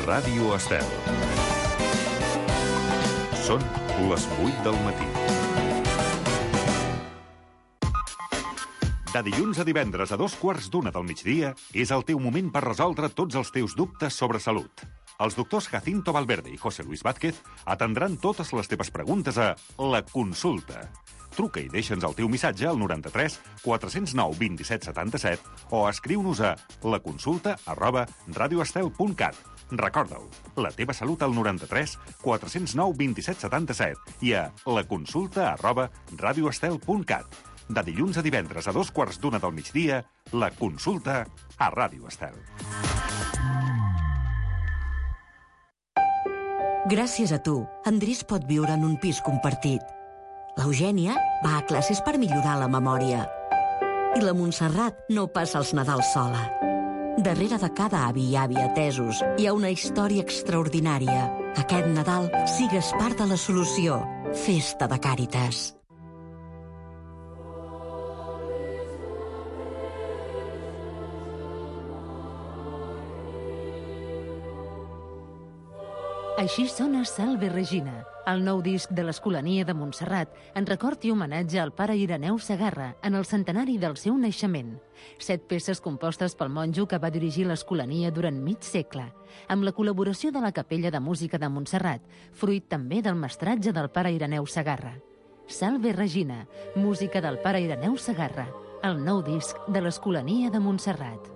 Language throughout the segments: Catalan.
Ràdio Estel. Són les 8 del matí. De dilluns a divendres a 2:15 del migdia és el teu moment per resoldre tots els teus dubtes sobre salut. Els doctors Jacinto Valverde i José Luis Vázquez atendran totes les teves preguntes a La Consulta. Truca i deixa'ns el teu missatge al 93 409 27 77 o escriu-nos a laconsulta@radioestel.cat. Recorda-ho, la teva salut al 93 409 27 77 i a laconsulta@radioestel.cat. De dilluns a divendres a 2:15 del migdia, La Consulta a Ràdio Estel. Gràcies a tu, Andrés pot viure en un pis compartit. L'Eugènia va a classes per millorar la memòria. I la Montserrat no passa els Nadals sola. Darrere de cada avi i àvia atesos hi ha una història extraordinària. Aquest Nadal sigues part de la solució. Festa de Càritas. Així sona Salve Regina, el nou disc de l'Escolania de Montserrat, en record i homenatge al pare Ireneu Segarra en el centenari del seu naixement. 7 peces compostes pel monjo que va dirigir l'Escolania durant mig segle, amb la col·laboració de la Capella de Música de Montserrat, fruit també del mestratge del pare Ireneu Segarra. Salve Regina, música del pare Ireneu Segarra, el nou disc de l'Escolania de Montserrat.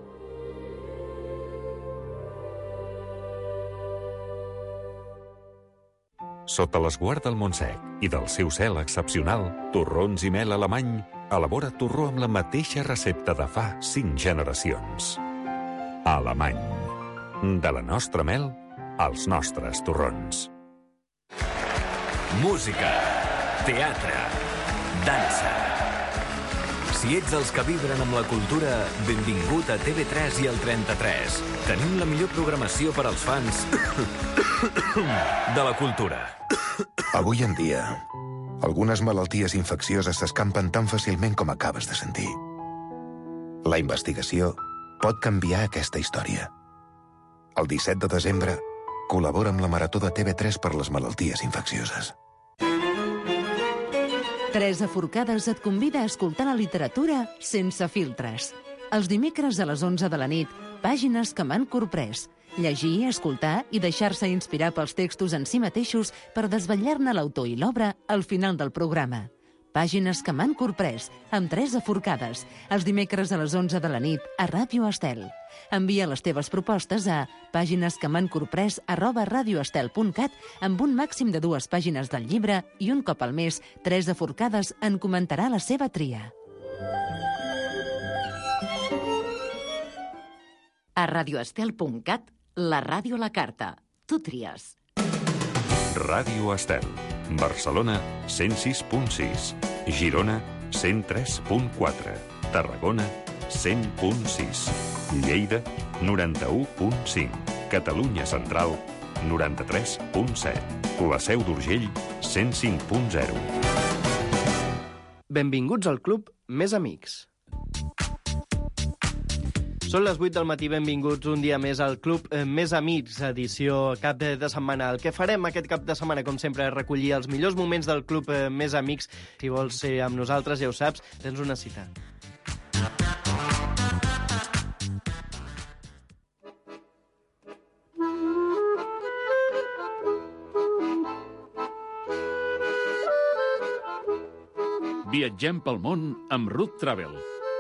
Sota l'esguard del Montsec i del seu cel excepcional, Torrons i Mel Alemany elabora torró amb la mateixa recepta de fa 5 generacions. Alemany. De la nostra mel, als nostres torrons. Música, teatre, dansa. Si ets dels que vibren amb la cultura, benvingut a TV3 i el 33. Tenim la millor programació per als fans de la cultura. Avui en dia, algunes malalties infeccioses s'escampen tan fàcilment com acabes de sentir. La investigació pot canviar aquesta història. El 17 de desembre, col·labora amb la Marató de TV3 per les malalties infeccioses. Teresa Forcades et convida a escoltar la literatura sense filtres. Els dimecres a les 11 de la nit, pàgines que m'han corprès. Llegir, escoltar i deixar-se inspirar pels textos en si mateixos per desvetllar-ne l'autor i l'obra al final del programa. Pàgines que m'han corprès, amb Teresa Forcades, els dimecres a les 11 de la nit a Ràdio Estel. Envia les teves propostes a paginesquemancorprès@radioestel.cat amb un màxim de 2 pàgines del llibre i un cop al mes, Teresa Forcades en comentarà la seva tria. A radioestel.cat, la ràdio a la carta. Tu tries. Ràdio Estel. Barcelona, 106.6. Girona, 103.4. Tarragona, 100.6. Lleida, 91.5. Catalunya Central, 93.7. La Seu d'Urgell, 105.0. Benvinguts al club Més Amics. Són les 8 del matí, benvinguts un dia més al Club Més Amics, edició cap de setmana. El que farem aquest cap de setmana, com sempre, és recollir els millors moments del Club Més Amics. Si vols ser amb nosaltres, ja ho saps, tens una cita. Viatgem pel món amb Ruth Travel.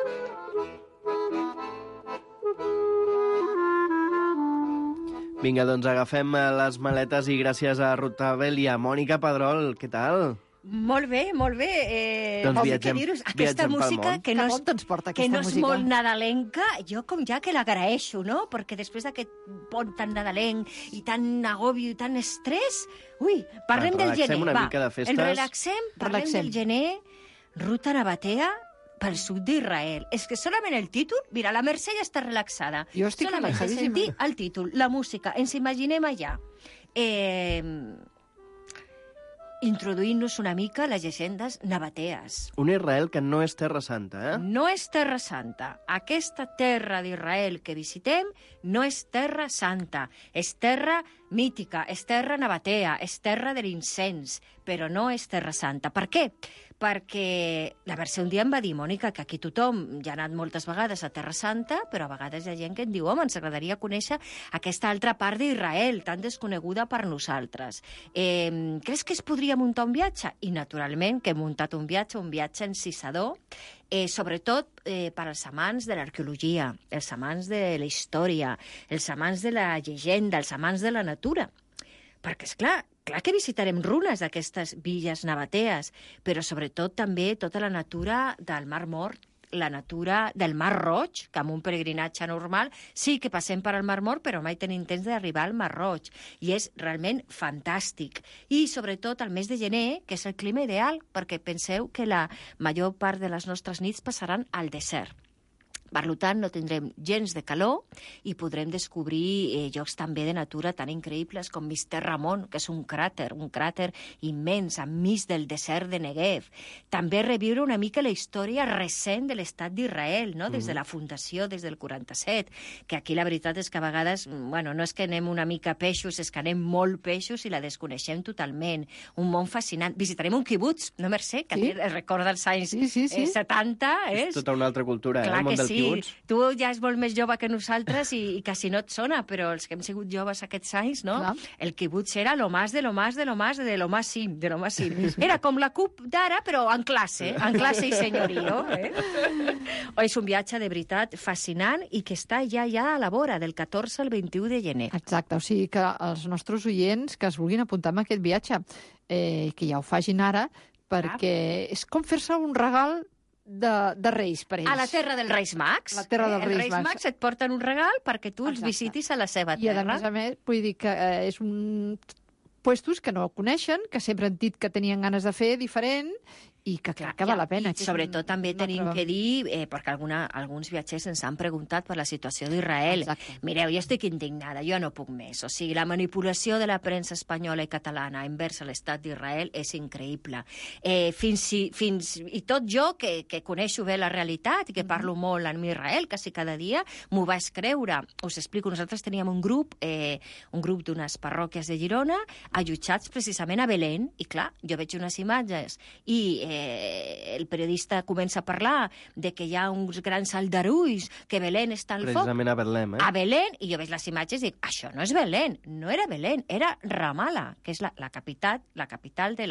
Vinga, doncs agafem les maletes i gràcies a Ruth Travel i a Mònica Pedrol. Què tal? Molt bé, molt bé. Doncs aquesta música que no és molt nadalenca, jo com ja que l'agraeixo, no? Perquè després d'aquest pont tan nadalenc i tan agòbio i tan estrès... Ui, parlem del gener. Relaxem una mica de festes. Parlem del gener. Ruta Nabatea pel sud d'Israel. És que solament el títol... Mira, la Mercè ja està relaxada. Jo estic relaxadíssima. Solament sentir el títol, la música, ens imaginem allà. introduint-nos una mica les llegendes nabatees. Un Israel que no és Terra Santa, No és Terra Santa. Aquesta terra d'Israel que visitem no és Terra Santa. És terra mítica, és terra nabatea, és terra de l'incens, però no és Terra Santa. Per què? Perquè la Mercè un dia em va dir, Mònica, que aquí tothom ja ha anat moltes vegades a Terra Santa, però a vegades hi ha gent que em diu, home, ens agradaria conèixer aquesta altra part d'Israel, tan desconeguda per nosaltres. Creus que es podria muntar un viatge? I, naturalment, que he muntat un viatge encisador, sobretot per als amants de l'arqueologia, els amants de la història, els amants de la llegenda, els amants de la natura. Perquè, esclar, clar que visitarem runes d'aquestes villes nabatees, però sobretot també tota la natura del Mar Mort, la natura del Mar Roig, que amb un peregrinatge normal sí que passem per al Mar Mort, però mai tenim temps d'arribar al Mar Roig. I és realment fantàstic. I sobretot al mes de gener, que és el clima ideal, perquè penseu que la major part de les nostres nits passaran al desert. Per tant, no tindrem gens de calor i podrem descobrir llocs també de natura tan increïbles com Mister Ramon, que és un cràter immens enmig del desert de Negev. També reviure una mica la història recent de l'estat d'Israel, no? Des de la fundació, des del 47, que aquí la veritat és que a vegades, bueno, no és que anem una mica peixos, és que anem molt peixos i la desconeixem totalment. Un món fascinant. Visitarem un quibuts, no, Mercè? Que recorda els anys 70, És tota una altra cultura, Clar el món del sí. quibuts. Tu ja és molt més jove que nosaltres i quasi no et sona, però els que hem sigut joves aquests anys, no? Clar. El quibuts era lo más de lo más de lo más de lo más sim, de lo más sim. Era com la CUP d'ara, però en classe i senyorio. És un viatge de veritat fascinant i que està ja a la vora, del 14 al 21 de gener. Exacte, o sigui que els nostres oients que es vulguin apuntar en aquest viatge, que ja ho facin ara, perquè és com fer-se un regal de Reis per ells. A la terra dels Reis Mags. La terra dels Reis Reis Mags et porten un regal perquè tu els visitis a la seva terra. I a més, vull dir que és un puestos que no coneixen, que sempre han dit que tenien ganes de fer diferent i que clar que val la pena. I sobretot també tenim que dir, perquè alguns viatgers ens han preguntat per la situació d'Israel. Mireu, jo estic indignada, jo no puc més. O sigui, la manipulació de la premsa espanyola i catalana envers l'estat d'Israel és increïble. I tot jo, que coneixo bé la realitat i que parlo molt amb Israel, quasi cada dia, m'ho vaig creure. Us explico, nosaltres teníem un grup d'unes parròquies de Girona, allotjats precisament a Belén, i clar, jo veig unes imatges i el periodista comença a parlar de que hi ha uns grans aldarulls, que Belén està al foc. Precisament a Belém, A Belén, i jo veig les imatges i dic, això no és Belén, no era Belén, era Ramallah, que és la capital de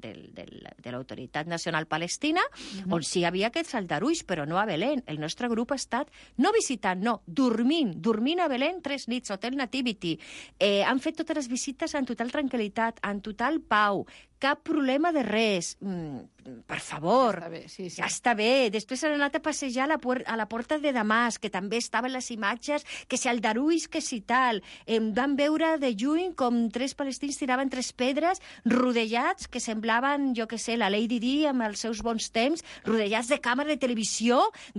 l'Autoritat Nacional Palestina, on sí hi havia aquests aldarulls, però no a Belén. El nostre grup ha estat, no visitant, no, dormint a Belén 3 nits, Hotel Nativity. Han fet totes les visites en total tranquil·litat, en total pau, cap problema de res. Per favor, ja està bé. Després han anat a passejar a la porta de Damasc, que també estaven les imatges, que si aldarulls, que si tal. Vam veure de lluny com 3 palestins tiraven 3 pedres rodejats, que semblaven, jo què sé, la Lady Di amb els seus bons temps, rodejats de càmera de televisió,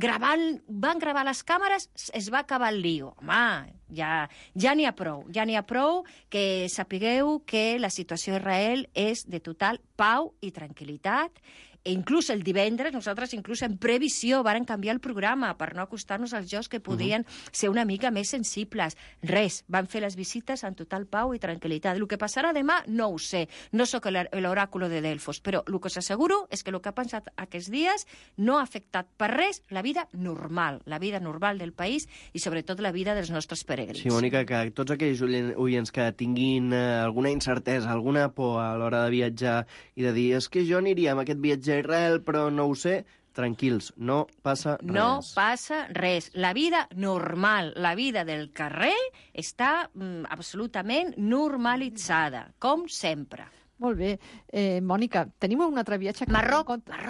van gravar les càmeres, es va acabar el lío. Home, ja n'hi ha prou que sapigueu que la situació a Israel és de total pau i tranquil·litat. Inclús el divendres, nosaltres inclús en previsió varen canviar el programa per no acostar-nos als jocs que podien ser una mica més sensibles. Res, van fer les visites en total pau i tranquil·litat. El que passarà demà no ho sé, no sóc l'oràculo de Delfos, però el que us asseguro és que el que ha passat aquests dies no ha afectat per res la vida normal del país i sobretot la vida dels nostres peregrins. Sí, Mònica, que tots aquells oients que tinguin alguna incertesa, alguna por a l'hora de viatjar i de dir, és que jo aniria amb aquest viatge a Israel, però no ho sé, tranquils, no passa res. No passa res. La vida normal, la vida del carrer està absolutament normalitzada, com sempre. Molt bé. Mònica, tenim un altre viatge? Marroc.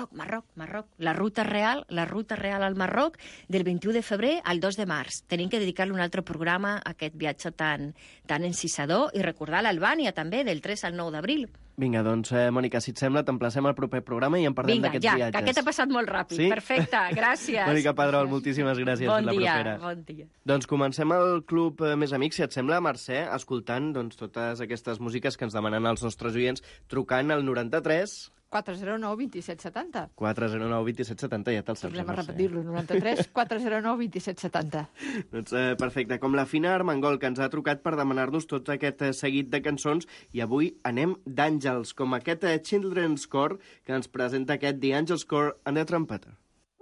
La ruta real al Marroc del 21 de febrer al 2 de març. Tenim que dedicar-li un altre programa a aquest viatge tan encisador i recordar l'Albània també, del 3 al 9 d'abril. Vinga, doncs, Mònica, si et sembla, t'emplacem al proper programa i en parlem d'aquests viatges. Vinga, ja, que aquest ha passat molt ràpid. Sí? Perfecte, gràcies. Mònica Pedrol, moltíssimes gràcies. Bon la dia, propera. bon dia. Doncs comencem el Club Més Amics, si et sembla, Mercè, escoltant doncs, totes aquestes músiques que ens demanen els nostres oients, trucant al 93... 409 2770. 409 2770, ja te'l saps. Tornem a repetir-lo, 93 409 2770. Doncs perfecte, com la Fina Armengol, que ens ha trucat per demanar-nos tot aquest seguit de cançons, i avui anem d'àngels, com aquest Children's Chor que ens presenta aquest The Angels Chor and the Trumpeter.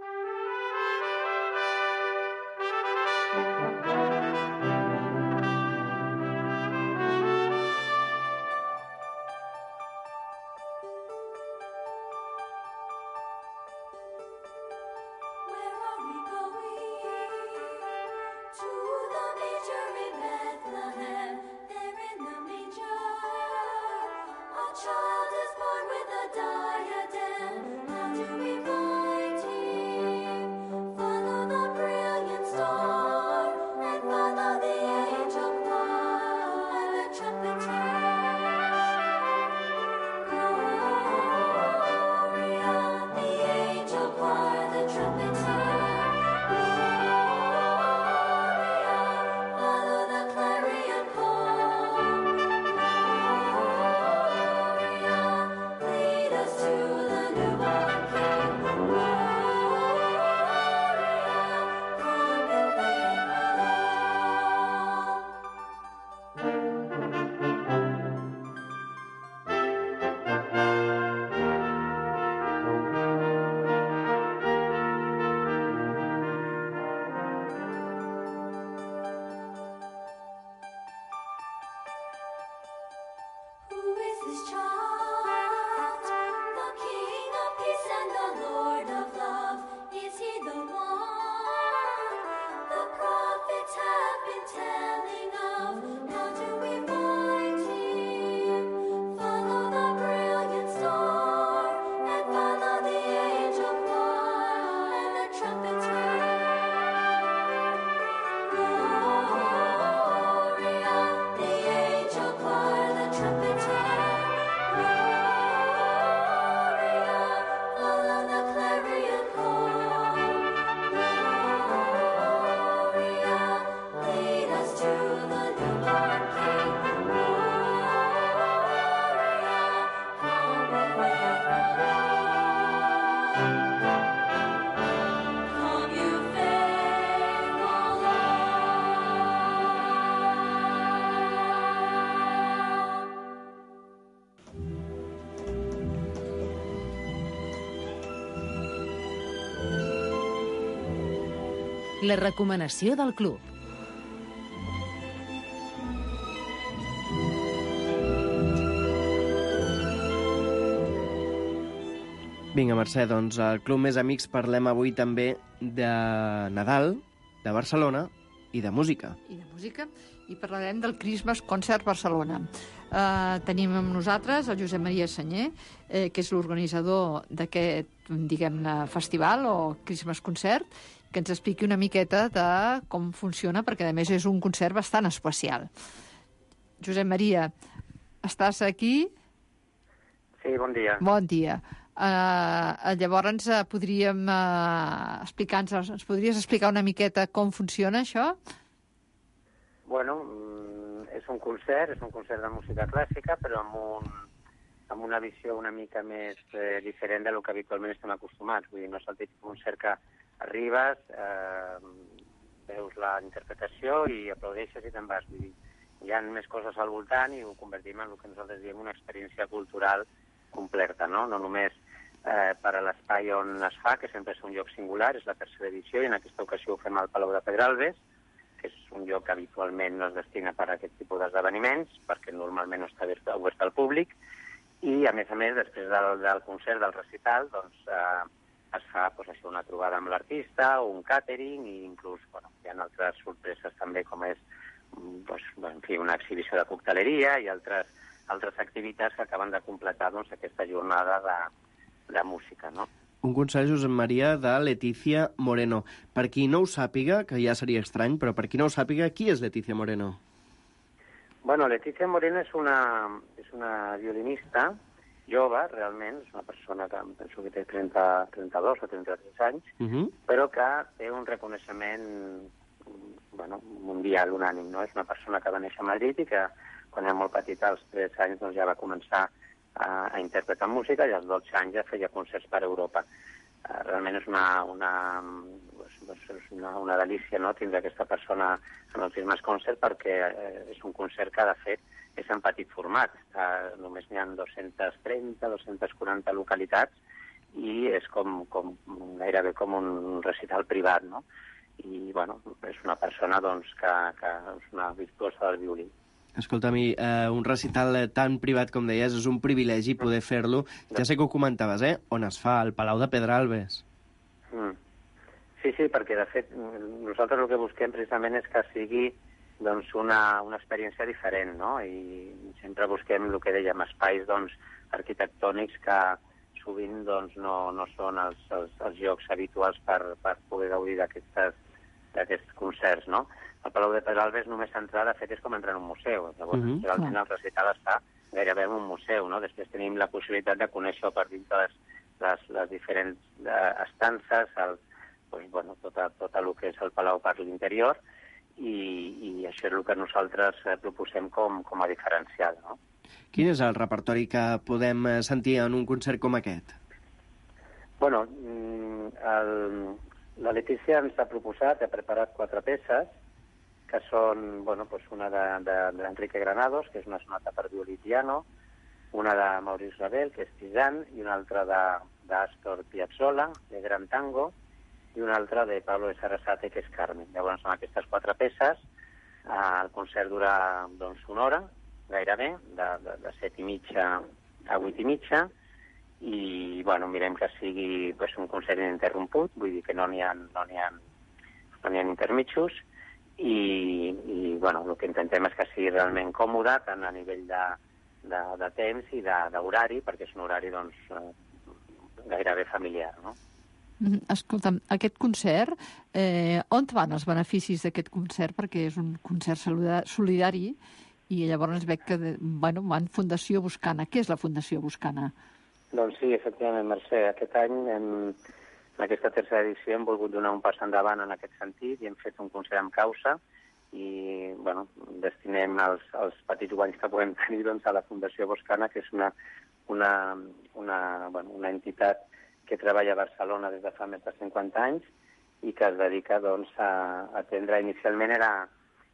La recomanació del club. Vinga, Mercè, doncs al Club Més Amics parlem avui també de Nadal, de Barcelona i de música. I de música, i parlarem del Christmas Concert Barcelona. Tenim amb nosaltres el Josep Maria Senyer, que és l'organitzador d'aquest, diguem-ne, festival o Christmas Concert, que ens expliqui una miqueta de com funciona, perquè a més és un concert bastant especial. Josep Maria, estàs aquí? Sí, bon dia. Bon dia. Llavors podríem ens podries explicar una miqueta com funciona això? Bueno, és un concert de música clàssica, però amb una visió una mica més diferent del que habitualment estem acostumats. Vull dir, no és el típic concert que arribes, veus la interpretació i aplaudeixes i te'n vas. Vull dir, hi ha més coses al voltant i ho convertim en el que nosaltres diem una experiència cultural completa, no? No només per a l'espai on es fa, que sempre és un lloc singular, és la tercera edició, i en aquesta ocasió ho fem al Palau de Pedralbes, que és un lloc que habitualment no es destina per a aquest tipus d'esdeveniments, perquè normalment no està obert al públic, i a més, després del concert, del recital, doncs es fa una trobada amb l'artista, un catering, i inclús hi ha altres sorpreses també, com és una exhibició de cocteleria i altres activitats que acaben de completar aquesta jornada de música, no? Un concert, Josep Maria, de Letícia Moreno. Per qui no ho sàpiga, que ja seria estrany, però per qui no ho sàpiga, qui és Letícia Moreno? Bueno, Leticia Moreno és una violinista jove, realment, és una persona que penso que té 32 o 33 anys, però que té un reconeixement mundial, unànim, no? És una persona que va néixer a Madrid i que, quan era molt petita, als 3 anys, doncs, ja va començar a interpretar música i als 12 anys ja feia concerts per Europa. Realment és una delícia, no?, tindre aquesta persona en el Christmas Concert, perquè és un concert que, de fet, és en petit format. Només n'hi ha 230, 240 localitats i és gairebé com un recital privat, no? I, bueno, és una persona, doncs, que és una virtuosa del violí. Escolta'm, un recital tan privat com deies, és un privilegi poder fer-lo. Ja sé que ho comentaves, on es fa, al Palau de Pedralbes. Sí, perquè, de fet, nosaltres el que busquem precisament és que sigui doncs, una experiència diferent, no? I sempre busquem el que dèiem, espais arquitectònics que sovint no són els llocs habituals per poder gaudir d'aquests concerts, no? El Palau de Pedralbes només entrar, de fet, és com entrar en un museu. Llavors, realment el recital està gairebé en un museu, no? Després tenim la possibilitat de conèixer per dins les diferents estances, tot el que és el Palau per l'interior, i això és el que nosaltres proposem com a diferencial, no? Quin és el repertori que podem sentir en un concert com aquest? Bueno, la Letícia ens ha proposat, ha preparat 4 peces, que són, una d'Enrique Granados, que és una sonata per violí i piano, una de Maurice Ravel, que és Tizan, i una altra d'Astor Piazzolla, de Gran Tango, i una altra de Pablo de Sarasate, que és Carmen. Llavors, amb aquestes 4 peces, el concert dura una hora, gairebé, de 7:30 a 8:30, i mirem que sigui un concert ininterromput, vull dir que no n'hi ha intermitjos, i el que intentem és que sigui realment còmode, tant a nivell de temps i d'horari, perquè és un horari gairebé familiar, no? Escolta'm, aquest concert, on van els beneficis d'aquest concert? Perquè és un concert solidari i llavors veig que van Fundació Boscana. Què és la Fundació Boscana? Doncs sí, efectivament, Mercè. Aquest any, en aquesta tercera edició, hem volgut donar un pas endavant en aquest sentit i hem fet un concert amb causa i destinem els petits guanys que podem tenir a la Fundació Boscana, que és una entitat que treballa a Barcelona des de fa més de 50 anys i que es dedica a atendre. Inicialment era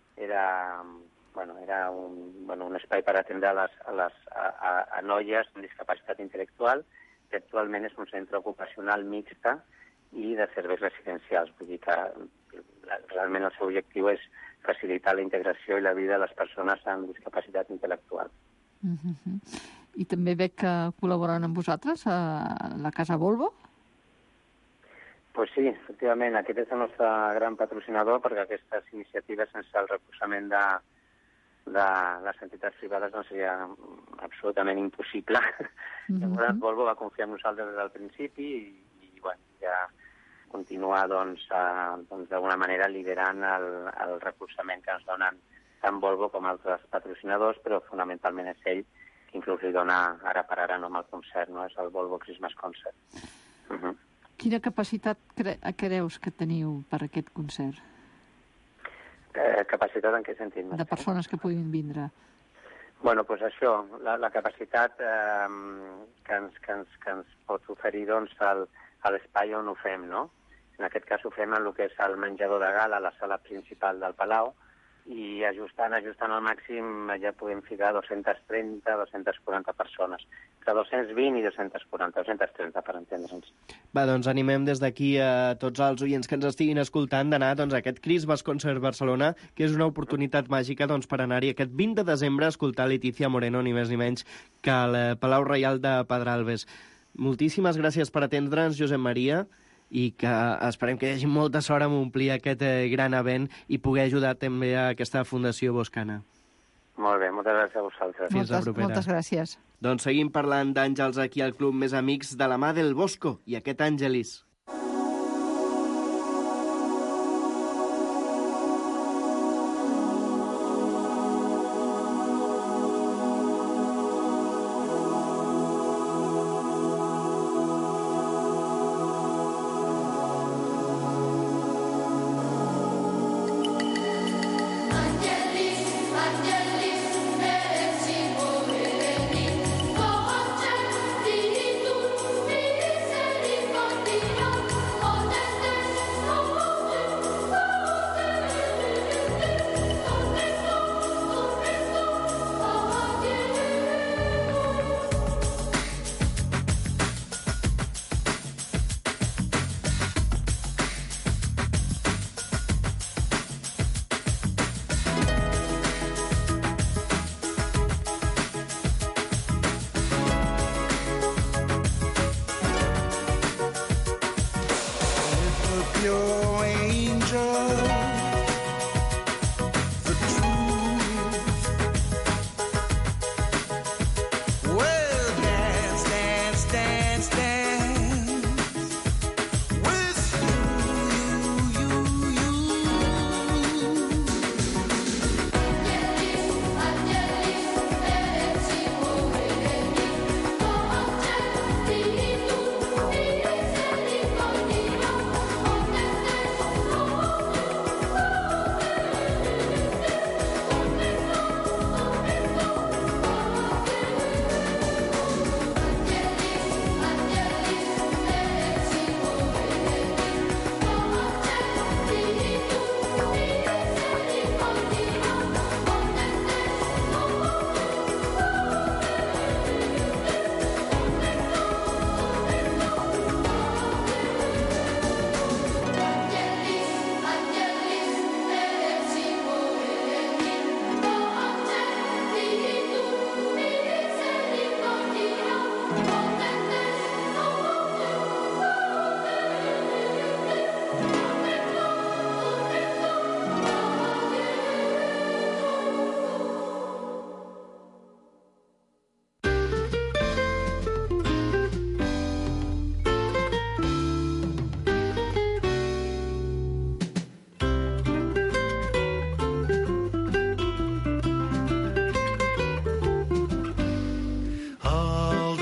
un espai per atendre a noies amb discapacitat intel·lectual, que actualment és un centre ocupacional mixta i de serveis residencials. Vull dir que realment el seu objectiu és facilitar la integració i la vida de les persones amb discapacitat intel·lectual. I també veig que col·laboren amb vosaltres a la Casa Volvo? Pues sí, efectivament, aquest és el nostre gran patrocinador, perquè aquestes iniciatives sense el recolzament de les entitats privades seria absolutament impossible. Llavors, Volvo va confiar en nosaltres des del principi i ja continua d'alguna manera liderant el recolzament que ens donen tant Volvo com altres patrocinadors, però fonamentalment és ell que inclús li dona ara per ara nom al concert, no? És el Volvo Christmas Concert. Quina capacitat creus que teniu per aquest concert? Capacitat en què sentit? De persones que puguin vindre. Bueno, doncs això, la capacitat que ens pot oferir a l'espai on ho fem, no? En aquest cas ho fem en el que és el menjador de gala, la sala principal del Palau, i ajustant al màxim ja podem ficar 230, 240 persones. Entre 220 i 240, 230, per entendre'ns. Va, doncs animem des d'aquí a tots els oients que ens estiguin escoltant d'anar a aquest Christmas Concert Barcelona, que és una oportunitat màgica per anar-hi aquest 20 de desembre a escoltar Letícia Moreno, ni més ni menys que al Palau Reial de Pedralbes. Moltíssimes gràcies per atendre'ns, Josep Maria, i que esperem que hi hagi molta sort en omplir aquest gran event i poder ajudar també a aquesta Fundació Boscana. Molt bé, moltes gràcies a vosaltres. Fins la propera. Moltes gràcies. Doncs seguim parlant d'Àngels aquí al Club Més Amics de la mà del Bosco i aquest Àngelis.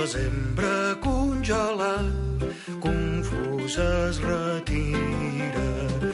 desembre congelat, confús es retira.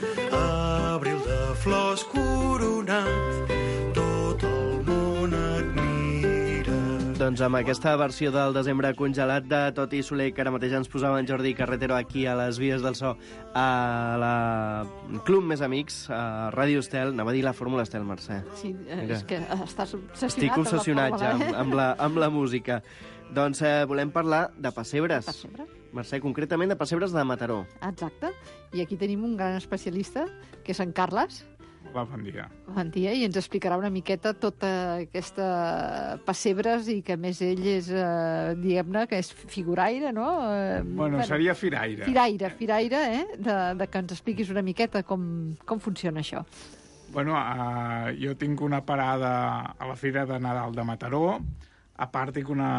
Abril de flors coronat, tot el món et mira. Doncs amb aquesta versió del desembre congelat de Toti Soler, que ara mateix ens posava en Jordi Carretero aquí a les vies del so, a la Club Més Amics, a Ràdio Estel, anava a dir la Fórmula Estel, Mercè. Sí, és que estàs obsessionat. Estic obsessionat ja amb la música. Doncs volem parlar de pessebres. Pessebre? Mercè, concretament de pessebres de Mataró. Exacte. I aquí tenim un gran especialista, que és en Carles. Hola, bon dia. Bon dia, i ens explicarà una miqueta tota aquesta pessebres i que, a més, ell és, diguem-ne, que és figuraire, no? Bueno, seria firaire. Firaire, de que ens expliquis una miqueta com funciona això. Bueno, jo tinc una parada a la Fira de Nadal de Mataró, a part tinc una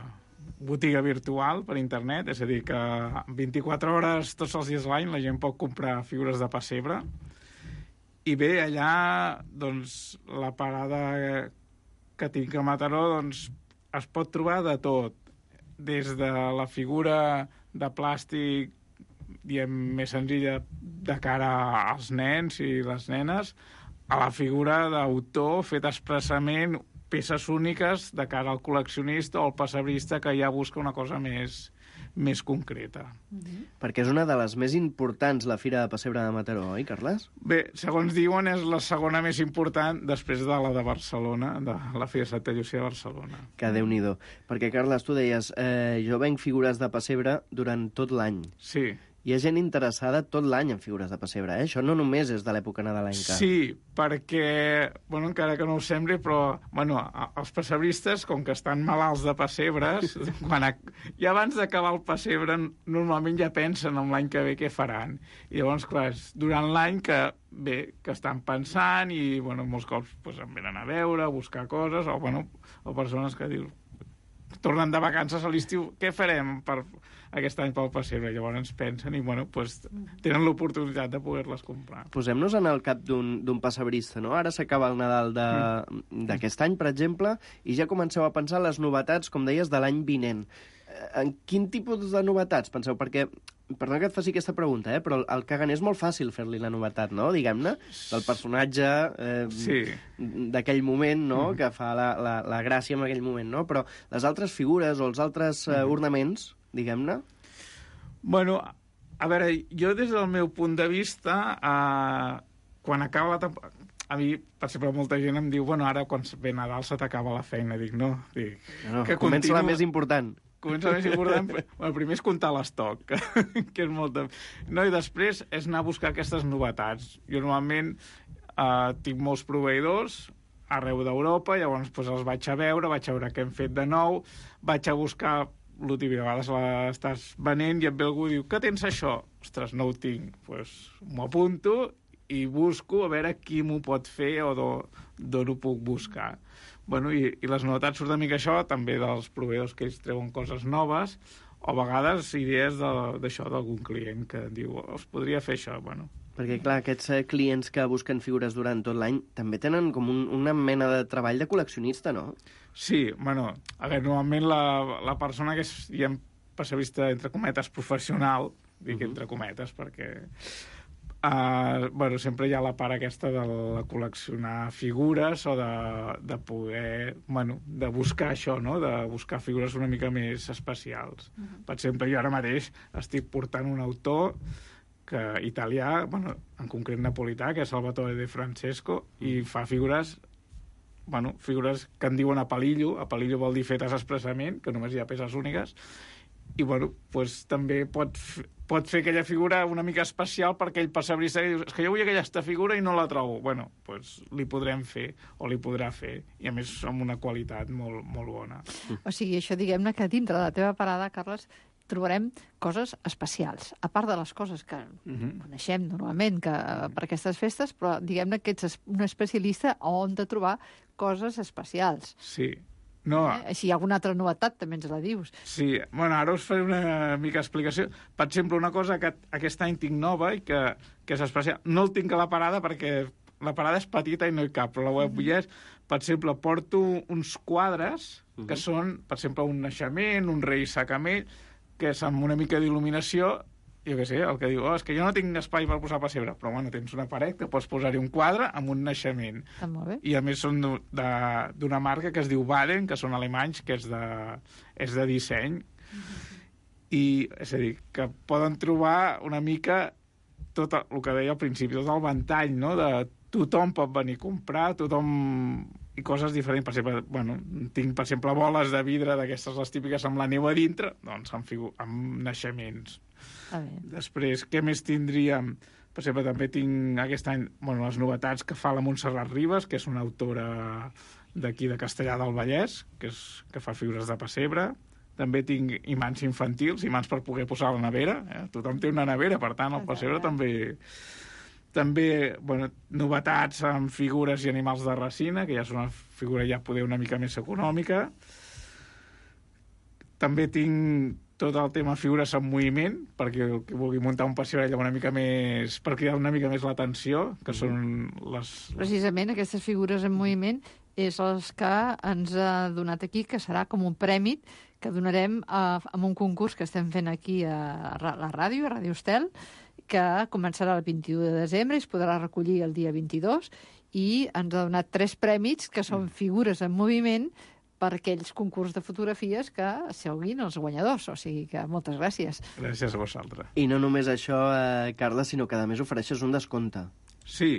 botiga virtual per internet, és a dir, que 24 hores tots els dies de l'any la gent pot comprar figures de pessebre. I bé, allà, doncs, la parada que tinc a Mataró, doncs, es pot trobar de tot. Des de la figura de plàstic, diem, més senzilla de cara als nens i les nenes, a la figura d'autor feta expressament, peces úniques de cara al col·leccionista o al pessebrista que ja busca una cosa més concreta. Perquè és una de les més importants, la Fira de Pessebre de Mataró, oi, Carles? Bé, segons diuen, és la segona més important després de la de Barcelona, de la Fira de Santa Llúcia de Barcelona. Que Déu-n'hi-do. Perquè, Carles, tu deies, jo venc figures de pessebre durant tot l'any. Sí. Hi ha gent interessada tot l'any en figures de pessebre, eh? Això no només és de l'època nadalenca. Sí, perquè, bueno, encara que no ho sembli, però, bueno, els pessebristes, com que estan malalts de pessebres, i abans d'acabar el pessebre, normalment ja pensen en l'any que ve què faran. I llavors, clar, durant l'any que estan pensant i, bueno, molts cops pues, em venen a veure, a buscar coses, o, bueno, o persones que diuen, tornen de vacances a l'estiu, què farem per aquest any pel pessebre? Llavors ens pensen i, bueno, pues, tenen l'oportunitat de poder-les comprar. Posem-nos en el cap d'un pessebrista, no? Ara s'acaba el Nadal d'aquest any, per exemple, i ja comenceu a pensar les novetats, com deies, de l'any vinent. En quin tipus de novetats penseu? Perquè, perdona que et faci aquesta pregunta, però el Caganer és molt fàcil fer-li la novetat, no?, diguem-ne, del personatge d'aquell moment, no?, que fa la gràcia en aquell moment, no? Però les altres figures o els altres ornaments, diguem-ne? Bueno, a veure, jo des del meu punt de vista, quan acaba la temporada... A mi, per exemple, molta gent em diu, bueno, ara quan ve Nadal se t'acaba la feina. Dic, no. Que comença la més important. Comença la més important. Bueno, primer és comptar l'estoc, que és molt... No, i després és anar a buscar aquestes novetats. Jo normalment tinc molts proveïdors arreu d'Europa, llavors pues, els vaig a veure què hem fet de nou, vaig a buscar el típic, a vegades l'estàs venent i et ve algú i diu, què tens això? Ostres, no ho tinc. Doncs m'ho apunto i busco a veure qui m'ho pot fer o d'on ho puc buscar. Bueno, i les novetats surt una mica això, també dels proveïdors que ells treuen coses noves, o a vegades idees d'això d'algun client que diu, es podria fer això, bueno. Perquè, clar, aquests clients que busquen figures durant tot l'any també tenen com una mena de treball de col·leccionista, no? Sí, bueno, a veure, normalment la persona que és, diguem, pessebrista, entre cometes, professional, dic entre cometes, perquè... bueno, sempre hi ha la part aquesta de col·leccionar figures o de poder, bueno, de buscar això, no?, de buscar figures una mica més especials. Per exemple, jo ara mateix estic portant un autor italià, bueno, en concret napolità, que és Salvatore De Francesco, i fa figures que en diuen a palillo vol dir fetes expressament, que només hi ha peces úniques, i bueno, pues, també pot fer aquella figura una mica especial per aquell pessebrista que dius, és que jo vull aquesta figura i no la trobo. Bueno, pues, li podrem fer, o li podrà fer, i a més amb una qualitat molt, molt bona. O sigui, això, diguem-ne, que dintre de la teva parada, Carles, trobarem coses especials, a part de les coses que coneixem normalment per aquestes festes, però diguem-ne que ets un especialista on de trobar coses especials. Sí. No. Si hi ha alguna altra novetat, també ens la dius. Sí, bueno, ara us faré una mica explicació. Per exemple, una cosa que aquest any tinc nova i que és especial. No el tinc a la parada perquè la parada és petita i no hi cap, però la web hi és. Per exemple, porto uns quadres que són, per exemple, un naixement, un rei sacamell, que és amb una mica d'il·luminació, jo què sé, el que diu, és que jo no tinc espai per posar pessebre, però bueno, tens una paret que pots posar-hi un quadre amb un naixement. Està molt bé. I a més són d'una marca que es diu Baden, que són alemanys, que és de disseny. I, és a dir, que poden trobar una mica tot el que deia al principi, tot el ventall, no?, de tothom pot venir a comprar, tothom... i coses diferents. Per exemple, bueno, tinc, per exemple, boles de vidre d'aquestes les típiques amb la neu a dintre, doncs amb naixements. Després, què més tindríem? Per exemple, també tinc aquest any les novetats que fa la Montserrat Ribas, que és una autora d'aquí de Castellar del Vallès, que fa figures de pessebre. També tinc imants infantils, imants per poder posar a la nevera. Tothom té una nevera, per tant, el pessebre també, novetats amb figures i animals de resina, que ja és una figura ja poder una mica més econòmica. També tinc tot el tema figures en moviment, perquè el que vulgui muntar un pessebre una mica més, per cridar una mica més l'atenció, que són les... Precisament aquestes figures en moviment és els que ens ha donat aquí, que serà com un prèmit que donarem amb un concurs que estem fent aquí a la ràdio, a Ràdio Estel, que començarà el 21 de desembre i es podrà recollir el dia 22, i ens ha donat 3 prèmits, que són figures en moviment, per aquells concurs de fotografies que seguin els guanyadors. O sigui que moltes gràcies. Gràcies a vosaltres. I no només això, Carla, sinó que a més ofereixes un descompte. Sí.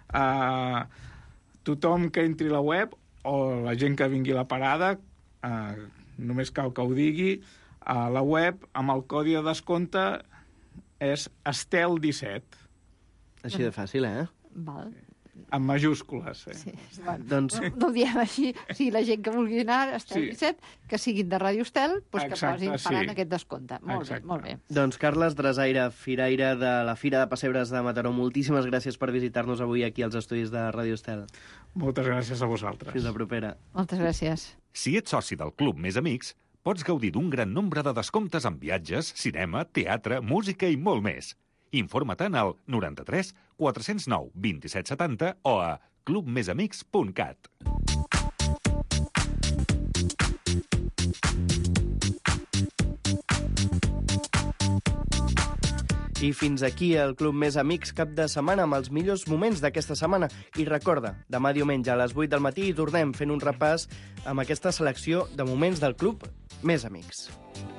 Tothom que entri a la web, o la gent que vingui a la parada, només cal que ho digui, a la web, amb el codi de descompte, és Estel17. Així de fàcil, Val. Amb majúscules, Sí. Bueno, doncs... no ho diem així. Sí, la gent que vulgui anar a Estel17, que siguin de Ràdio Estel, doncs que posin pagant aquest descompte. Molt bé. Doncs Carles Drasaire, firaire de la Fira de Pessebres de Mataró, moltíssimes gràcies per visitar-nos avui aquí als estudis de Ràdio Estel. Moltes gràcies a vosaltres. Fins la propera. Moltes gràcies. Si ets soci del Club Més Amics, pots gaudir d'un gran nombre de descomptes en viatges, cinema, teatre, música i molt més. Informa-te'n al 93 409 2770 o a clubmesamics.cat. I fins aquí el Club Més Amics cap de setmana amb els millors moments d'aquesta setmana. I recorda, demà diumenge a les 8 del matí hi tornem fent un repàs amb aquesta selecció de moments del Club Més Amics.